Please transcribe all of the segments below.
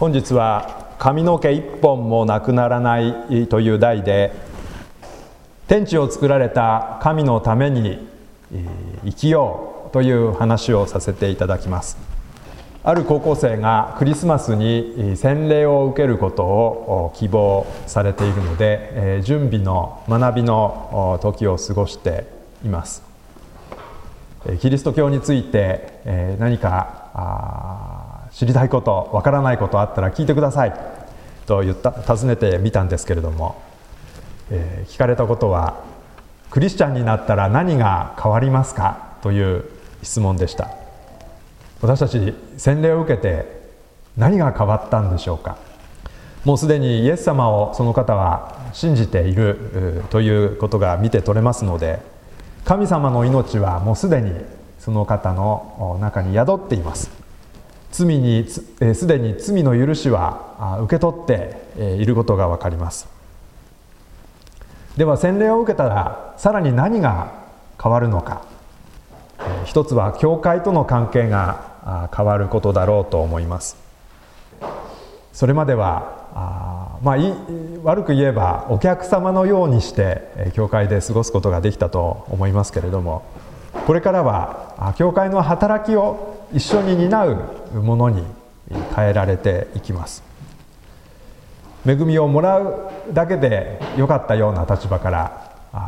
本日は髪の毛一本もなくならないという題で、天地を作られた神のために生きようという話をさせていただきます。ある高校生がクリスマスに洗礼を受けることを希望されているので、準備の学びの時を過ごしています。キリスト教について何か知りたいこと、わからないことあったら聞いてくださいと尋ねてみたんですけれども、聞かれたことは、クリスチャンになったら何が変わりますかという質問でした。私たち洗礼を受けて何が変わったんでしょうか。もうすでにイエス様をその方は信じているということが見て取れますので、神様の命はもうすでにその方の中に宿っています。すでに罪の許しは受け取っていることが分かります。では洗礼を受けたらさらに何が変わるのか。一つは教会との関係が変わることだろうと思います。それまでは悪く言えばお客様のようにして教会で過ごすことができたと思いますけれども、これからは教会の働きを一緒に担うものに変えられていきます。恵みをもらうだけでよかったような立場から、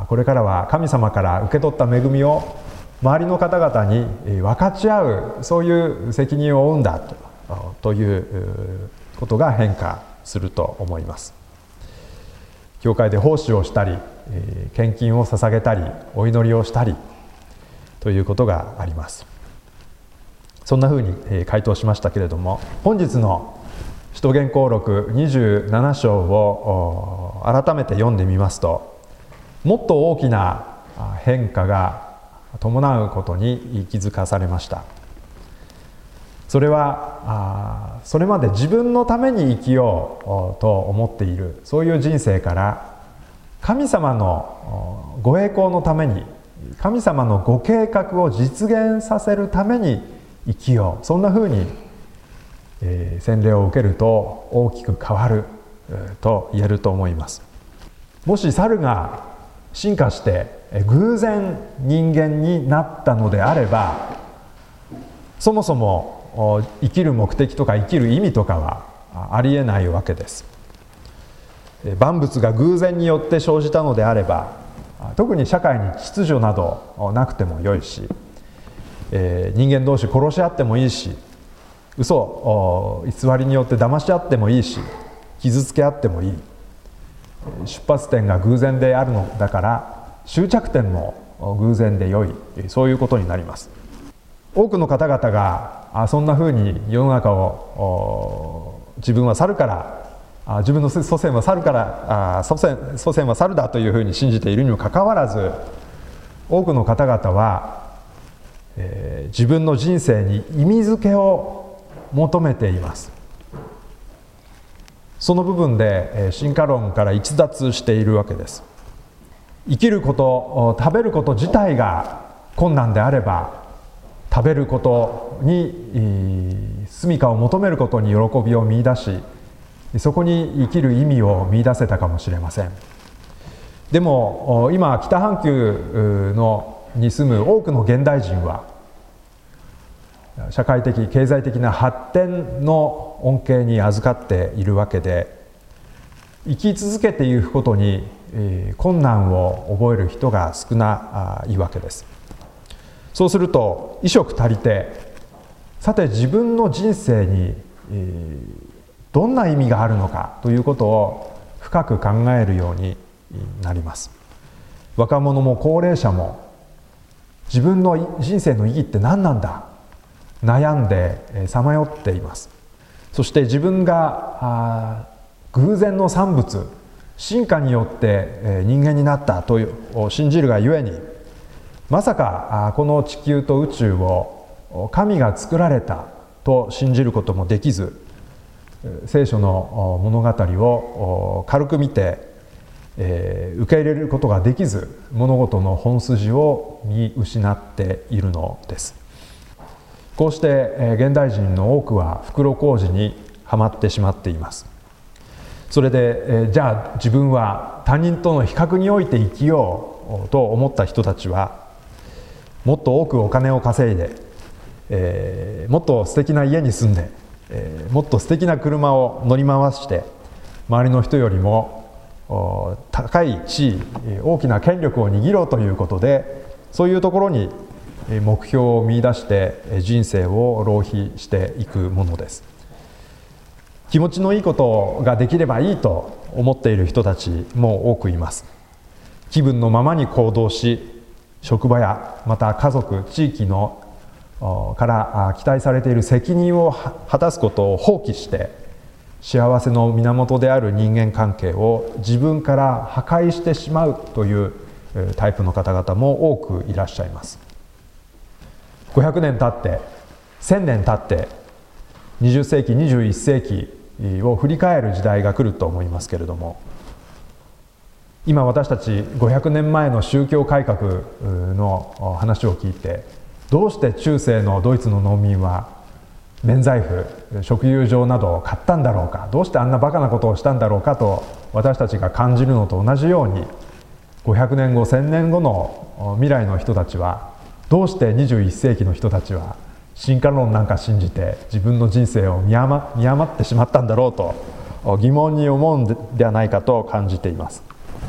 これからは神様から受け取った恵みを周りの方々に分かち合う、そういう責任を負うんだということが変化すると思います。教会で奉仕をしたり、献金を捧げたり、お祈りをしたりということがあります。そんなふうに回答しましたけれども、本日の使徒言行録27章を改めて読んでみますと、もっと大きな変化が伴うことに気づかされました。それはそれまで自分のために生きようと思っている、そういう人生から神様のご栄光のために、神様のご計画を実現させるために生きよう、そんなふうに洗礼を受けると大きく変わると言えると思います。もし猿が進化して偶然人間になったのであれば、そもそも生きる目的とか生きる意味とかはありえないわけです。万物が偶然によって生じたのであれば、特に社会に秩序などなくてもよいし、人間同士殺し合ってもいいし、嘘偽りによって騙し合ってもいいし、傷つけ合ってもいい。出発点が偶然であるのだから終着点も偶然で良い、そういうことになります。多くの方々がそんなふうに世の中を自分は猿から、自分の祖先は猿から祖先は猿だというふうに信じているにもかかわらず、多くの方々は、自分の人生に意味付けを求めています。その部分で進化論から逸脱しているわけです。生きること、食べること自体が困難であれば、食べることに住処を求めることに喜びを見出し、そこに生きる意味を見出せたかもしれません。でも今北半球に住む多くの現代人は、社会的経済的な発展の恩恵に預かっているわけで、生き続けていくことに困難を覚える人が少ないわけです。そうすると衣食足りて、さて自分の人生にどんな意味があるのかということを深く考えるようになります。若者も高齢者も、自分の人生の意義って何なんだ、悩んでさまよっています。そして自分が偶然の産物、進化によって人間になったと信じるがゆえに、まさかこの地球と宇宙を神が作られたと信じることもできず、聖書の物語を軽く見て受け入れることができず、物事の本筋を見失っているのです。こうして現代人の多くは袋小路にはまってしまっています。それで、じゃあ自分は他人との比較において生きようと思った人たちは、もっと多くお金を稼いで、もっと素敵な家に住んで、もっと素敵な車を乗り回して周りの人よりも高い地位、大きな権力を握ろうということで、そういうところに目標を見出して人生を浪費していくものです。気持ちのいいことができればいいと思っている人たちも多くいます。気分のままに行動し、職場やまた家族、地域のから期待されている責任を果たすことを放棄して、幸せの源である人間関係を自分から破壊してしまうというタイプの方々も多くいらっしゃいます。500年経って1000年経って20世紀21世紀を振り返る時代が来ると思いますけれども、今私たち500年前の宗教改革の話を聞いて、どうして中世のドイツの農民は免罪符、食油場などを買ったんだろうか、どうしてあんなバカなことをしたんだろうかと私たちが感じるのと同じように、500年後1000年後の未来の人たちは、どうして21世紀の人たちは進化論なんか信じて自分の人生を見誤ってしまったんだろうと疑問に思うんではないかと感じています。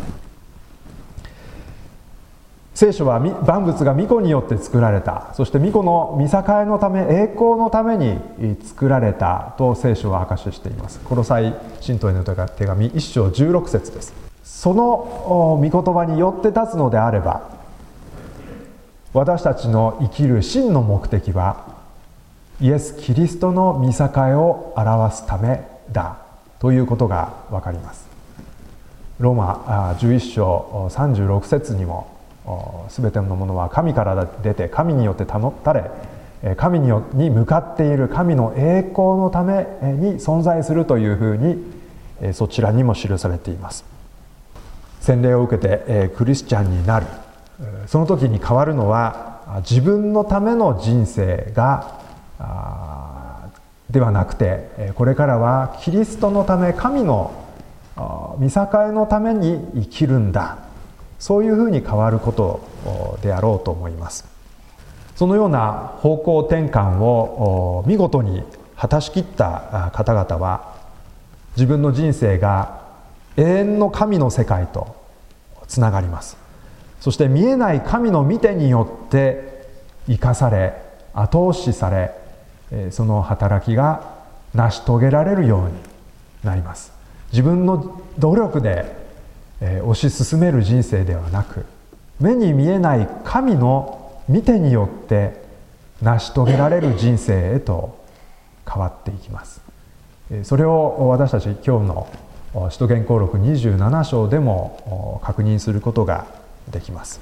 聖書は万物が御子によって作られた、そして御子の御栄のため、栄光のために作られたと聖書は証ししています。コロサイ信徒への手紙1章16節です。その御言葉によって立つのであれば、私たちの生きる真の目的はイエス・キリストの御栄を表すためだということが分かります。ローマ11章36節にも、すべてのものは神から出て神によって保たれ、神に向かっている神の栄光のために存在するというふうにそちらにも記されています。洗礼を受けてクリスチャンになる、その時に変わるのは自分のための人生がではなくて、これからはキリストのため、神の御栄のために生きるんだ、そういうふうに変わることであろうと思います。そのような方向転換を見事に果たしきった方々は、自分の人生が永遠の神の世界とつながります。そして見えない神の御手によって生かされ、後押しされ、その働きが成し遂げられるようになります。自分の努力で推し進める人生ではなく、目に見えない神の御手によって成し遂げられる人生へと変わっていきます。それを私たち今日の使徒言行録27章でも確認することができます。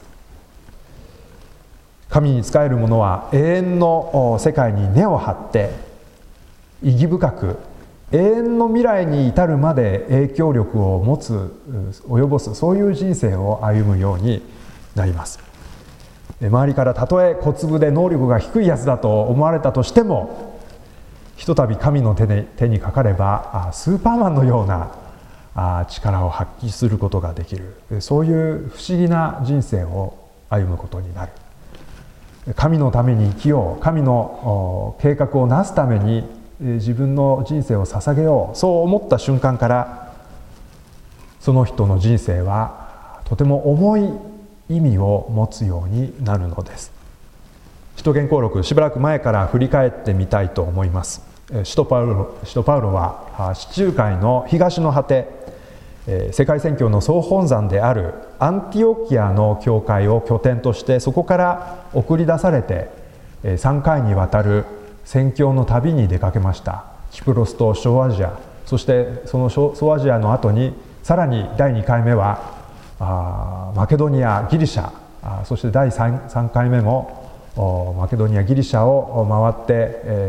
神に仕える者は永遠の世界に根を張って意義深く永遠の未来に至るまで影響力を及ぼす、そういう人生を歩むようになります。周りからたとえ小粒で能力が低いやつだと思われたとしても、ひとたび神の手にかかればスーパーマンのような力を発揮することができる、そういう不思議な人生を歩むことになる。神のために生きよう、神の計画をなすために自分の人生を捧げよう、そう思った瞬間からその人の人生はとても重い意味を持つようになるのです。使徒言行録、しばらく前から振り返ってみたいと思います。使徒パウロは地中海の東の果て、世界宣教の総本山であるアンティオキアの教会を拠点として、そこから送り出されて3回にわたる宣教の旅に出かけました。キプロスと小アジア、そしてその小アジアの後にさらに第2回目はマケドニア、ギリシャ、そして第 3回目もマケドニア、ギリシャを回って、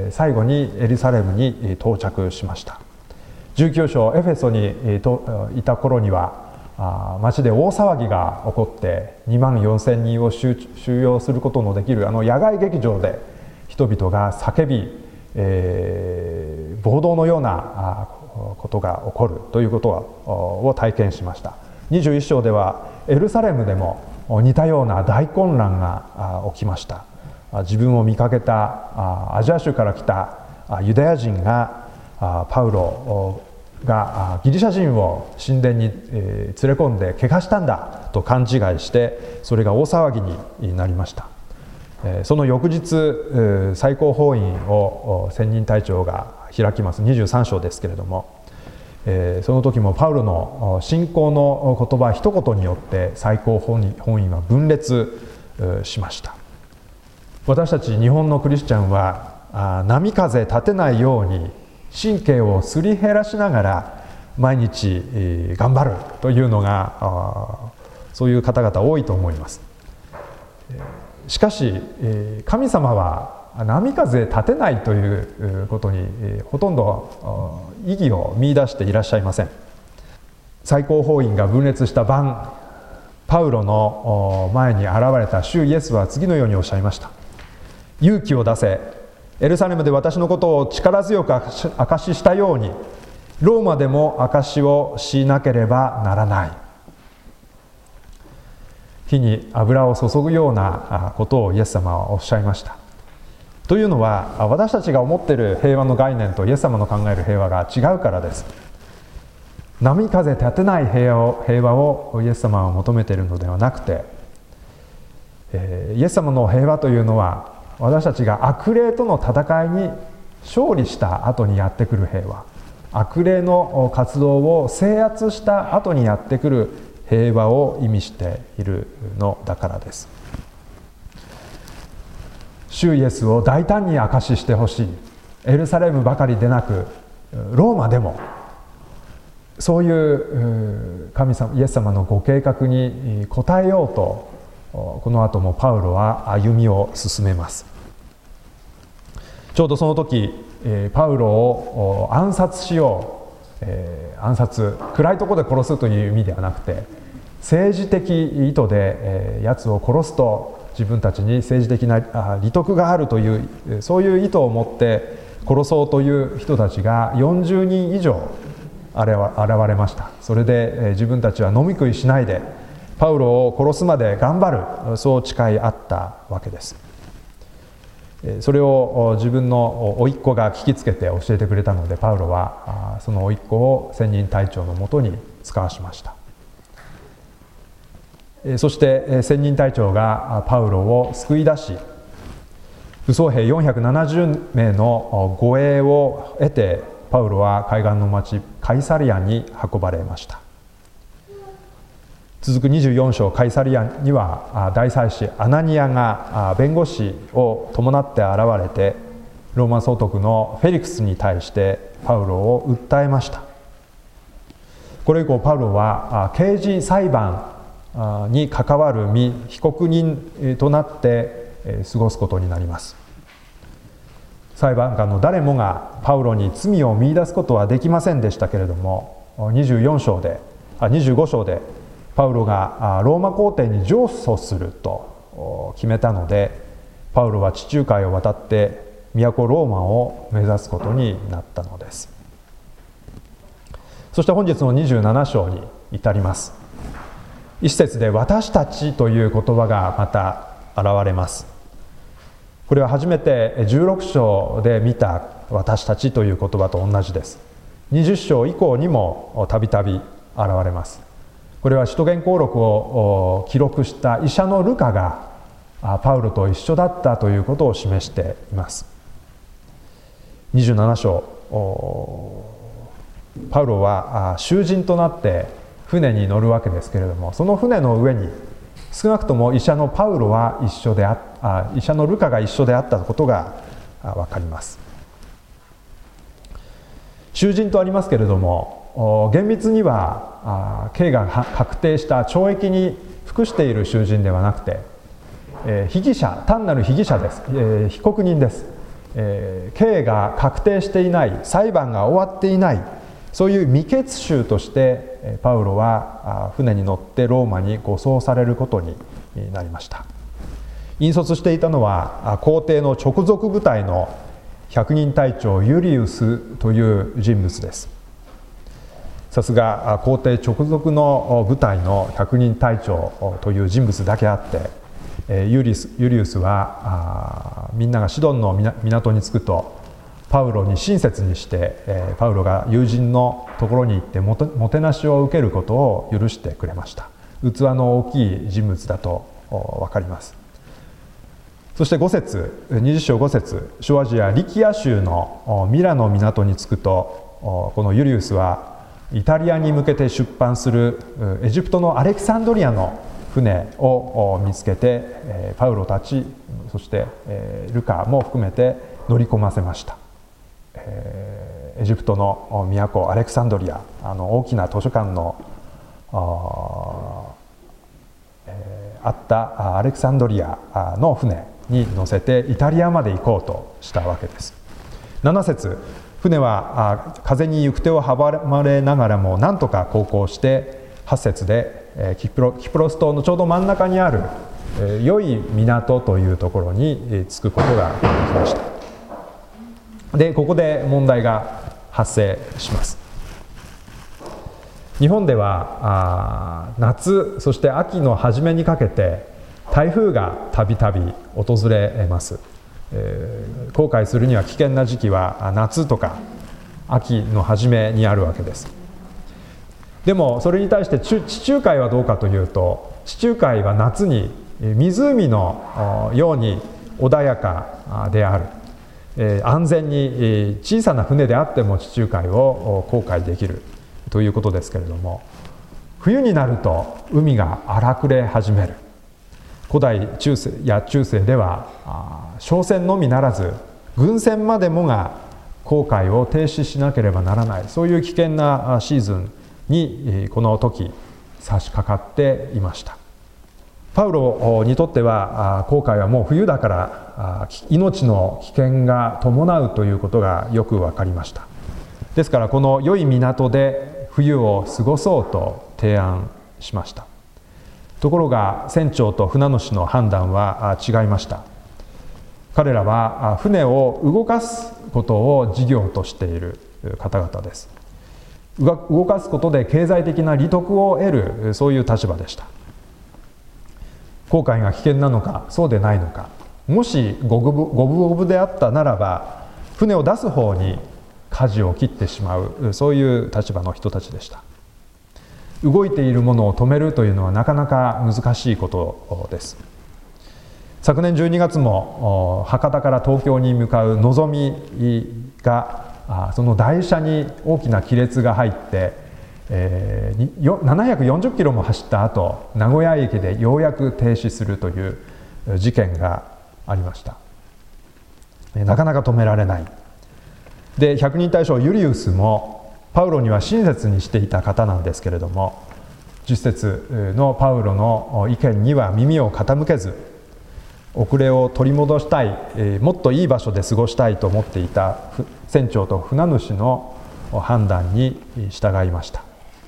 最後にエルサレムに到着しました。19章エフェソにいた頃には町で大騒ぎが起こって、2万4,000人を収容することのできる野外劇場で人々が叫び暴動のようなことが起こるということを体験しました。21章ではエルサレムでも似たような大混乱が起きました。自分を見かけたアジア州から来たユダヤ人がパウロがギリシャ人を神殿に連れ込んで怪我したんだと勘違いしてそれが大騒ぎになりました。その翌日最高法院を専任隊長が開きます23章ですけれども、その時もパウロの信仰の言葉一言によって最高法院は分裂しました。私たち日本のクリスチャンは波風立てないように神経をすり減らしながら毎日頑張るというのがそういう方々多いと思います。しかし神様は波風立てないということにほとんど意義を見出していらっしゃいません。最高法院が分裂した晩、パウロの前に現れた主イエスは次のようにおっしゃいました。勇気を出せ、エルサレムで私のことを力強く証ししたようにローマでも証しをしなければならない。火に油を注ぐようなことをイエス様はおっしゃいました。というのは私たちが思っている平和の概念とイエス様の考える平和が違うからです。波風立てない平和をイエス様は求めているのではなくて、イエス様の平和というのは私たちが悪霊との戦いに勝利した後にやってくる平和、悪霊の活動を制圧した後にやってくる平和を意味しているのだからです。主イエスを大胆に証ししてほしい。エルサレムばかりでなくローマでもそういう神様イエス様のご計画に応えようとこの後もパウロは歩みを進めます。ちょうどその時パウロを暗殺しよう、暗殺、暗いところで殺すという意味ではなくて政治的意図で奴を殺すと自分たちに政治的な利得があるというそういう意図を持って殺そうという人たちが40人以上現れました。それで自分たちは飲み食いしないでパウロを殺すまで頑張る、そう誓い合ったわけです。それを自分の甥っ子が聞きつけて教えてくれたので、パウロはその甥っ子を専任隊長のもとに使わしました。そして専任隊長がパウロを救い出し、武装兵470名の護衛を得てパウロは海岸の町カイサリアに運ばれました。続く24章カイサリアには大祭司アナニアが弁護士を伴って現れてローマ総督のフェリクスに対してパウロを訴えました。これ以降パウロは刑事裁判に関わる身被告人となって過ごすことになります。裁判官の誰もがパウロに罪を見出すことはできませんでしたけれども、25章でパウロがローマ皇帝に上訴すると決めたので、パウロは地中海を渡って都ローマを目指すことになったのです。そして本日の27章に至ります。一節で私たちという言葉がまた現れます。これは初めて16章で見た私たちという言葉と同じです。20章以降にもたびたび現れます。これは使徒言行録を記録した医者のルカがパウロと一緒だったということを示しています。27章、パウロは囚人となって船に乗るわけですけれども、その船の上に少なくとも医者のルカが一緒であったことが分かります。囚人とありますけれども、厳密には刑が確定した懲役に服している囚人ではなくて、被疑者、単なる被疑者です。被告人です。刑が確定していない、裁判が終わっていない、そういう未決囚としてパウロは船に乗ってローマに護送されることになりました。引率していたのは皇帝の直属部隊の百人隊長ユリウスという人物です。さすが皇帝直属の部隊の百人隊長という人物だけあって、ユリウスはみんながシドンの港に着くとパウロに親切にして、パウロが友人のところに行ってもてなしを受けることを許してくれました。器の大きい人物だと分かります。そして20章5節、小アジアリキア州のミラの港に着くと、このユリウスはイタリアに向けて出版するエジプトのアレキサンドリアの船を見つけて、パウロたち、そしてルカも含めて乗り込ませました。エジプトの都アレキサンドリア、大きな図書館のあったアレキサンドリアの船に乗せてイタリアまで行こうとしたわけです。7節、船は風に行く手を阻まれながらもなんとか航行して、8節でキプロス島のちょうど真ん中にある良い港というところに着くことができました。でここで問題が発生します。日本では夏そして秋の初めにかけて台風がたびたび訪れます。航海するには危険な時期は夏とか秋の初めにあるわけです。でもそれに対して地中海はどうかというと、地中海は夏に湖のように穏やかである、安全に小さな船であっても地中海を航海できるということですけれども、冬になると海が荒くれ始める。古代中世では商船のみならず軍船までもが航海を停止しなければならない、そういう危険なシーズンにこの時差し掛かっていました。パウロにとっては航海はもう冬だから命の危険が伴うということがよく分かりました。ですからこの良い港で冬を過ごそうと提案しました。ところが船長と船主の判断は違いました。彼らは船を動かすことを事業としている方々です。動かすことで経済的な利得を得る、そういう立場でした。航海が危険なのかそうでないのか、もし五分五分であったならば船を出す方に舵を切ってしまう、そういう立場の人たちでした。動いているものを止めるというのはなかなか難しいことです。昨年12月も博多から東京に向かうのぞみがその台車に大きな亀裂が入って740キロも走った後、名古屋駅でようやく停止するという事件がありました。なかなか止められない。で百人隊長ユリウスもパウロには親切にしていた方なんですけれども、10節のパウロの意見には耳を傾けず、遅れを取り戻したい、もっといい場所で過ごしたいと思っていた船長と船主の判断に従いました。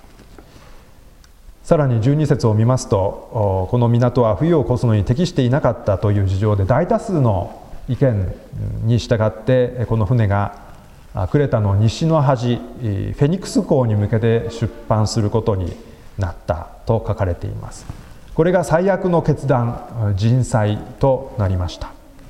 さらに12節を見ますと、この港は冬を越すのに適していなかったという事情で大多数の意見に従ってこの船がクレタの西の端フェニクス港に向けて出帆することになったと書かれています。これが最悪の決断、人災となりました。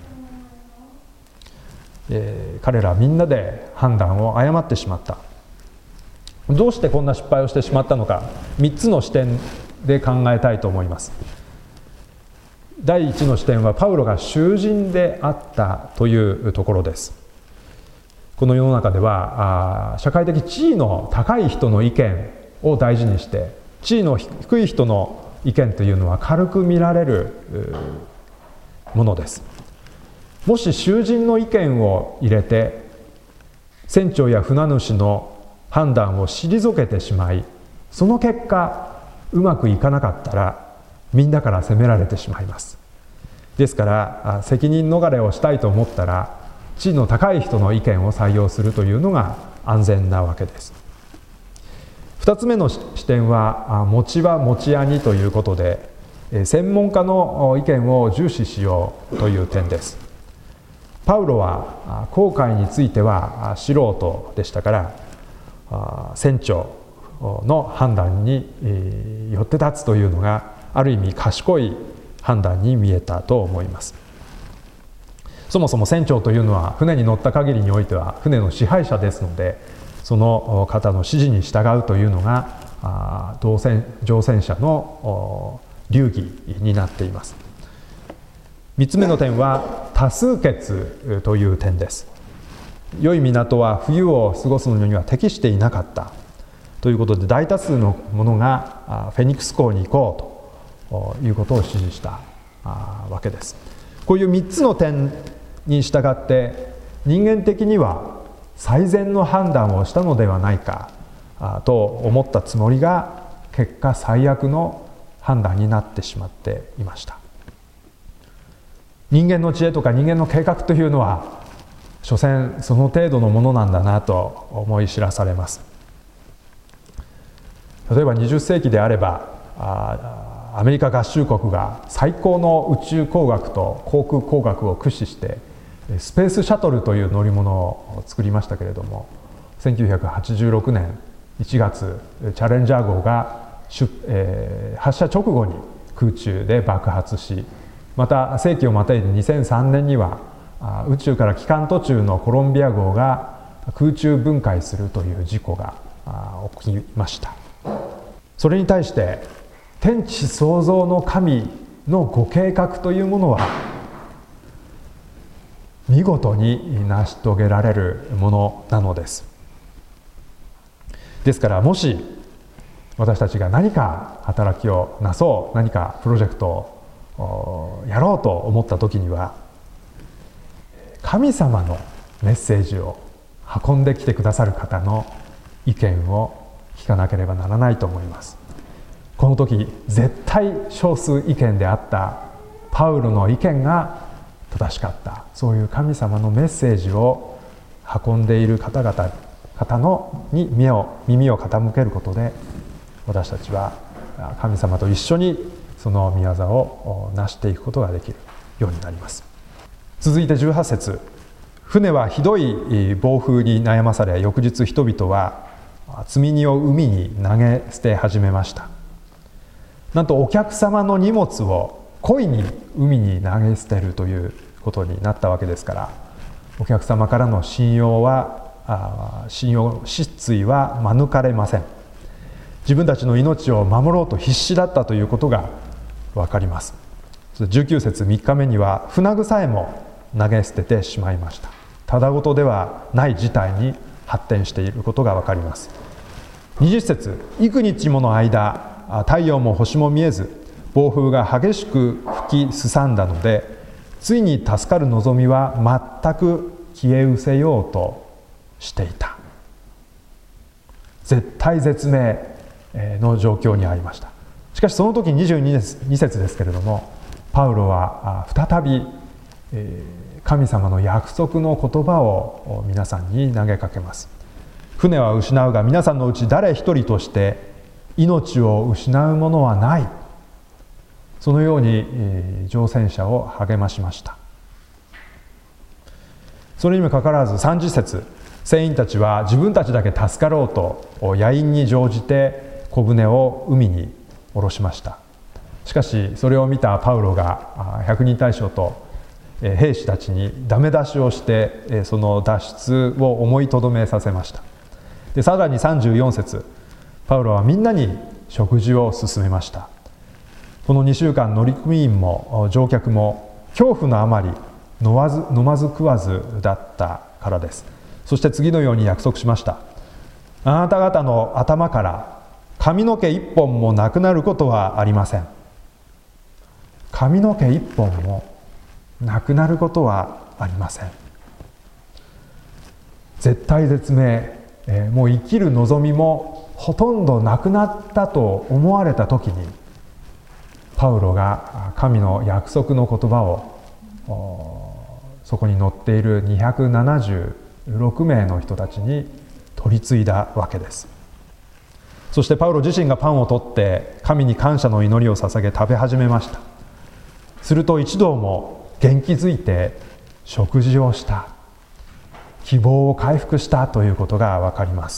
彼らみんなで判断を誤ってしまった。どうしてこんな失敗をしてしまったのか、3つの視点で考えたいと思います。第1の視点はパウロが囚人であったというところです。この世の中では社会的地位の高い人の意見を大事にして、地位の低い人の意見というのは軽く見られるものです。もし囚人の意見を入れて船長や船主の判断を退けてしまい、その結果うまくいかなかったらみんなから責められてしまいます。ですから責任逃れをしたいと思ったら地位の高い人の意見を採用するというのが安全なわけです。2つ目の視点は餅は餅屋にということで、専門家の意見を重視しようという点です。 パウロは航海については素人でしたから、船長の判断によって立つというのがある意味賢い判断に見えたと思います。そもそも船長というのは船に乗った限りにおいては船の支配者ですので、その方の指示に従うというのが乗船者の流儀になっています。3つ目の点は多数決という点です。良い港は冬を過ごすのには適していなかったということで、大多数の者がフェニックス港に行こうということを指示したわけです。こういう3つの点に従って人間的には最善の判断をしたのではないかと思ったつもりが、結果最悪の判断になってしまっていました。人間の知恵とか人間の計画というのは所詮その程度のものなんだなと思い知らされます。例えば20世紀であればアメリカ合衆国が最高の宇宙工学と航空工学を駆使してスペースシャトルという乗り物を作りましたけれども、1986年1月チャレンジャー号が発射直後に空中で爆発し、また世紀をまたいで2003年には宇宙から帰還途中のコロンビア号が空中分解するという事故が起きました。それに対して天地創造の神のご計画というものは見事に成し遂げられるものなのです。ですから、もし私たちが何か働きをなそう、何かプロジェクトをやろうと思った時には、神様のメッセージを運んできてくださる方の意見を聞かなければならないと思います。この時絶対少数意見であったパウロの意見が正しかった、そういう神様のメッセージを運んでいる方に耳を傾けることで、私たちは神様と一緒にその御業を成していくことができるようになります。続いて18節、船はひどい暴風に悩まされ、翌日人々は積み荷を海に投げ捨て始めました。なんとお客様の荷物を故意に海に投げ捨てるということになったわけですから、お客様からの信用失墜は免れません。自分たちの命を守ろうと必死だったということが分かります。19節3日目には船具さえも投げ捨ててしまいました。ただごとではない事態に発展していることが分かります。20節、幾日もの間太陽も星も見えず、暴風が激しく吹きすさんだので、ついに助かる望みは全く消え失せようとしていた。絶体絶命の状況にありました。しかしその時22節ですけれども、パウロは再び神様の約束の言葉を皆さんに投げかけます。船は失うが皆さんのうち誰一人として命を失うものはない。そのように乗船者を励ましました。それにもかかわらず30節、船員たちは自分たちだけ助かろうと野因に乗じて小舟を海に下ろしました。しかしそれを見たパウロが百人隊長と兵士たちにダメ出しをしてその脱出を思いとどめさせました。でさらに34節、パウロはみんなに食事を勧めました。この2週間乗組員も乗客も恐怖のあまり飲まず食わずだったからです。そして次のように約束しました。あなた方の頭から髪の毛一本もなくなることはありません。髪の毛一本もなくなることはありません。絶体絶命、もう生きる望みもほとんどなくなったと思われた時に、パウロが神の約束の言葉をそこに載っている276名の人たちに取り継いだわけです。そしてパウロ自身がパンを取って神に感謝の祈りを捧げ食べ始めました。すると一同も元気づいて食事をした、希望を回復したということが分かります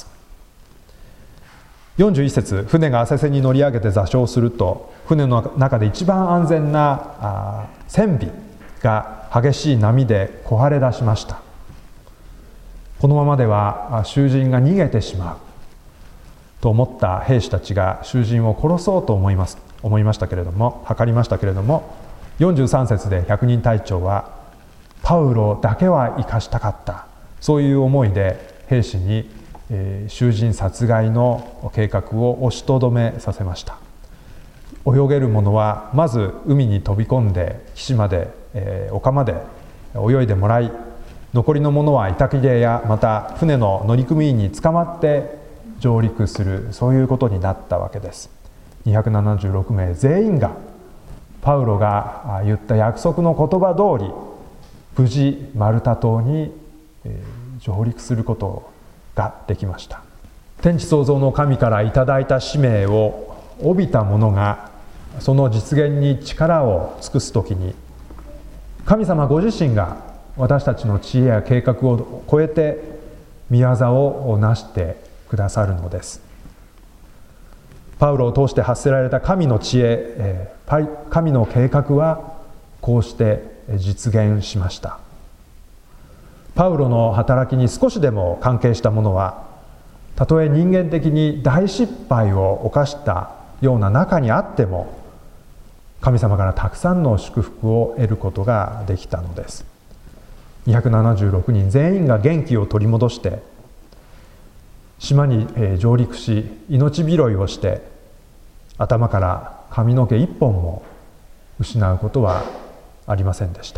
。41節、船が浅瀬に乗り上げて座礁すると、船の中で一番安全な船尾が激しい波で壊れ出しました。このままでは囚人が逃げてしまうと思った兵士たちが囚人を殺そうと思いましたけれども、計りましたけれども、43節で百人隊長はパウロだけは生かしたかった、そういう思いで兵士に囚人殺害の計画を押しとどめさせました。泳げる者はまず海に飛び込んで岸まで、丘まで泳いでもらい、残りの者は板切れやまた船の乗組員に捕まって上陸する、そういうことになったわけです。276名全員がパウロが言った約束の言葉通り、無事マルタ島に上陸することができました。天地創造の神からいただいた使命を帯びた者がその実現に力を尽くすときに、神様ご自身が私たちの知恵や計画を超えて御業をなしてくださるのです。パウロを通して発せられた神の知恵、神の計画はこうして実現しました。パウロの働きに少しでも関係した者は、たとえ人間的に大失敗を犯したような中にあっても、神様からたくさんの祝福を得ることができたのです。276人全員が元気を取り戻して島に上陸し、命拾いをして頭から髪の毛一本も失うことはありませんでした。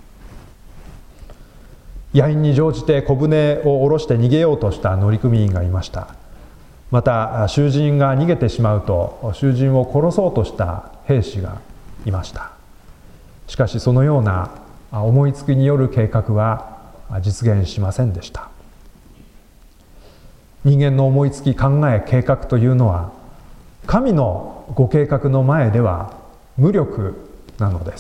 野因に乗じて小舟を下ろして逃げようとした乗組員がいました。また囚人が逃げてしまうと囚人を殺そうとした兵士がいました。しかしそのような思いつきによる計画は実現しませんでした。人間の思いつき、考え、計画というのは神のご計画の前では無力なのです。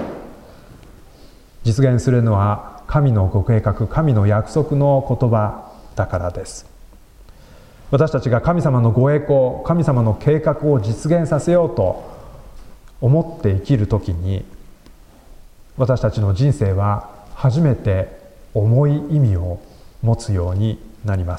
実現するのは神のご計画、神の約束の言葉だからです。私たちが神様のご栄光、神様の計画を実現させようと思って生きるときに、私たちの人生は初めて重い意味を持つようになります。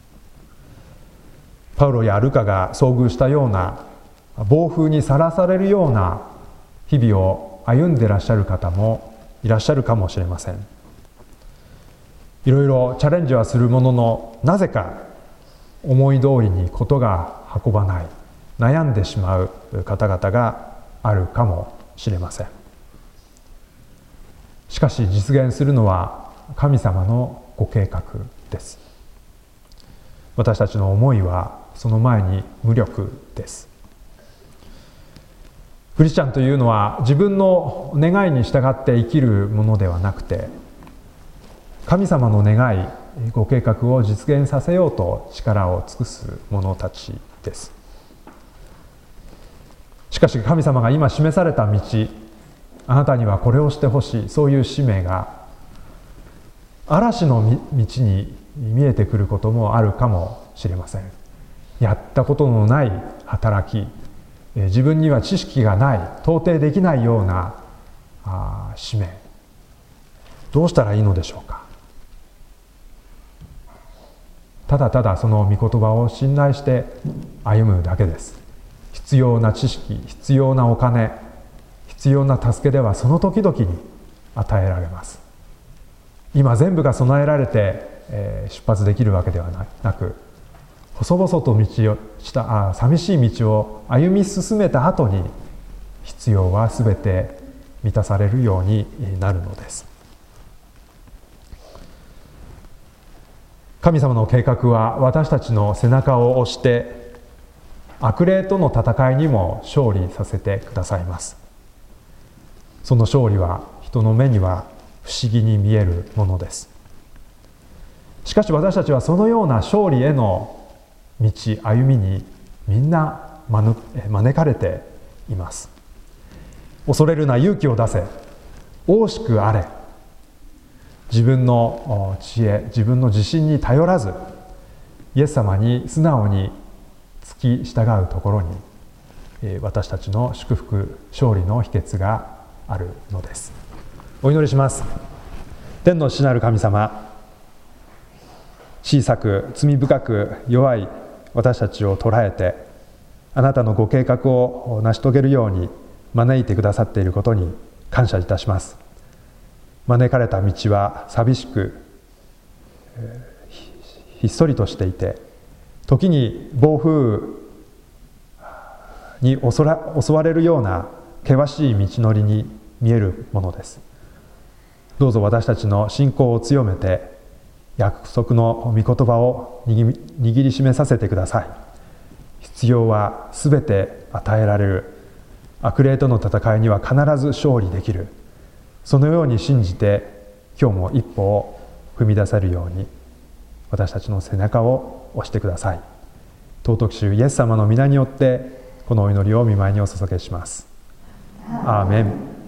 パウロやルカが遭遇したような暴風にさらされるような日々を歩んでいらっしゃる方もいらっしゃるかもしれません。いろいろチャレンジはするものの、なぜか思い通りにことが運ばない、悩んでしまう方々があるかもしれません。しかし実現するのは神様のご計画です。私たちの思いはその前に無力です。クリスチャンというのは自分の願いに従って生きるものではなくて、神様の願い、ご計画を実現させようと力を尽くす者たちです。しかし神様が今示された道、あなたにはこれをしてほしい、そういう使命が嵐の道に見えてくることもあるかもしれません。やったことのない働き、自分には知識がない、到底できないような使命、どうしたらいいのでしょうか。ただただその御言葉を信頼して歩むだけです。必要な知識、必要なお金、必要な助けではその時々に与えられます。今全部が備えられて、出発できるわけではなく、細々と寂しい道を歩み進めた後に必要はすべて満たされるようになるのです。神様の計画は私たちの背中を押して悪霊との戦いにも勝利させてくださいます。その勝利は人の目には不思議に見えるものです。しかし私たちはそのような勝利への道、歩みにみんな招かれています。恐れるな、勇気を出せ、大しくあれ、 自分の知恵、自分の自信に頼らず、イエス様に素直に付き従うところに、私たちの祝福勝利の秘訣があるのです。お祈りします。天の父なる神様、小さく罪深く弱い私たちを捉えて、あなたのご計画を成し遂げるように招いてくださっていることに感謝いたします。招かれた道は寂しく、ひっそりとしていて、時に暴風に襲われるような険しい道のりに見えるものです。どうぞ私たちの信仰を強めて、約束の御言葉を握りしめさせてください。必要はすべて与えられる。悪霊との戦いには必ず勝利できる。そのように信じて、今日も一歩を踏み出せるように私たちの背中を押してください。尊き主イエス様の皆によってこのお祈りを御前にお捧げします。アーメン。